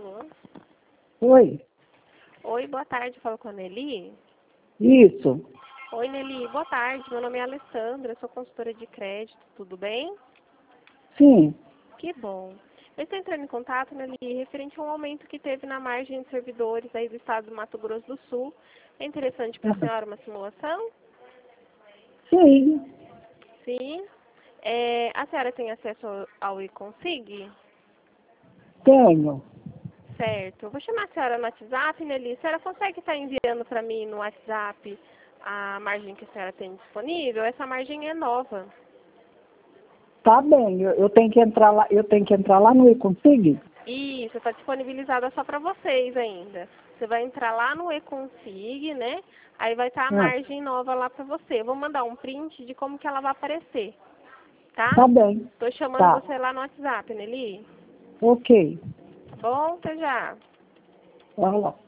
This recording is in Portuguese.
Alô? Oi, Oi, boa tarde, falo com a Nelly. isso. Oi, Nelly, boa tarde, meu nome é Alessandra, sou consultora de crédito, tudo bem? Sim, Que bom. Eu estou entrando em contato, Nelly, referente ao aumento que teve na margem de servidores aí do estado do Mato Grosso do Sul. É interessante para a senhora uma simulação? sim, Sim. A senhora tem acesso ao eConsig? tenho. Certo. Eu vou chamar a senhora no WhatsApp, Nelly. A senhora consegue estar enviando para mim no WhatsApp a margem que a senhora tem disponível? Essa margem é nova. Tá bem, eu tenho que entrar lá, no eConsig? Isso, está disponibilizada só para vocês ainda. Você vai entrar lá no eConsig, né? Aí vai estar a Ah, margem nova lá para você. Eu vou mandar um print de como que ela vai aparecer, tá? tá bem, Tô chamando tá, você lá no WhatsApp, Nelly. ok. Tá bom? Até já. Vai lá.